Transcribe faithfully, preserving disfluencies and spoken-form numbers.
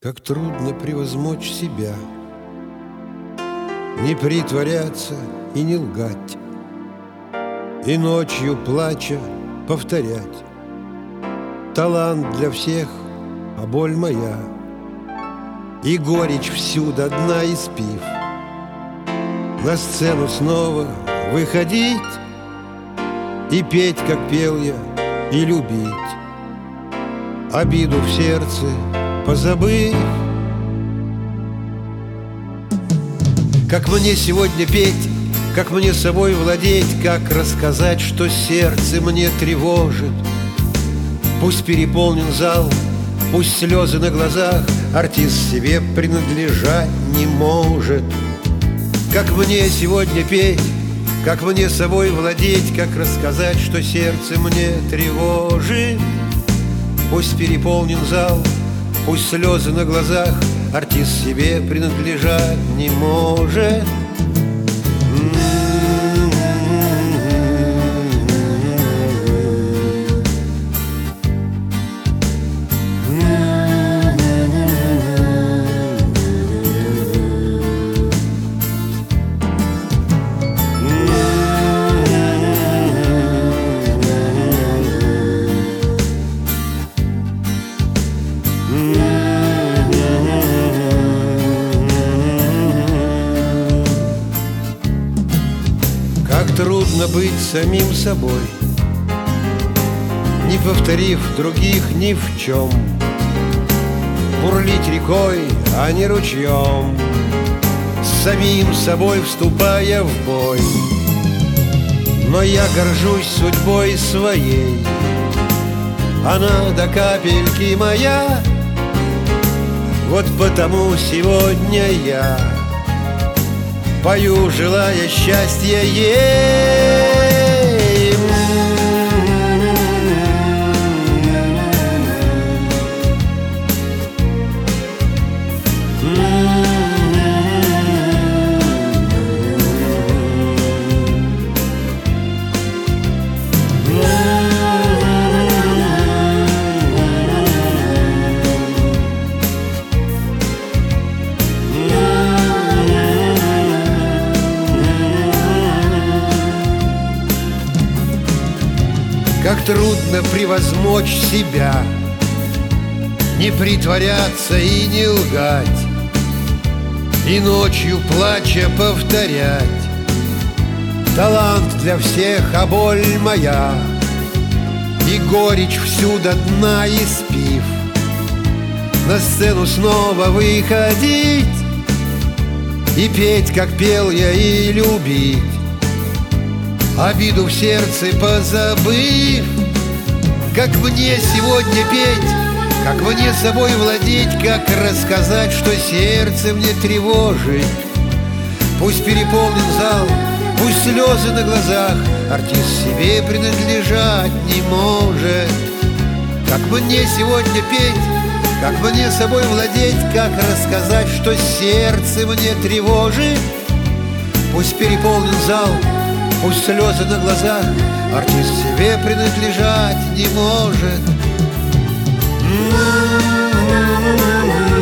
Как трудно превозмочь себя, не притворяться и не лгать, и ночью плача повторять: талант для всех, а боль моя, и горечь всю до дна испив. На сцену снова выходить и петь, как пел я, и любить, обиду в сердце позабыв. Как мне сегодня петь, как мне собой владеть, как рассказать, что сердце мне тревожит? Пусть переполнен зал, пусть слезы на глазах, артист себе принадлежать не может. Как мне сегодня петь, как мне собой владеть, как рассказать, что сердце мне тревожит? Пусть переполнен зал, пусть слезы на глазах, артист себе принадлежать не может. Как трудно быть самим собой, не повторив других ни в чем, бурлить рекой, а не ручьем, с самим собой вступая в бой. Но я горжусь судьбой своей, она до капельки моя. Вот потому сегодня я пою, желая счастья ей. Как трудно превозмочь себя, не притворяться и не лгать, и ночью плача повторять: талант для всех, а боль моя, и горечь всю до дна испив. На сцену снова выходить и петь, как пел я, и любить, обиду в сердце позабыв. Как мне сегодня петь, как мне собой владеть, как рассказать, что сердце мне тревожит? Пусть переполнен зал, пусть слезы на глазах, артист себе принадлежать не может. Как мне сегодня петь, как мне собой владеть, как рассказать, что сердце мне тревожит? Пусть переполнен зал, пусть слезы на глазах, артист себе принадлежать не может.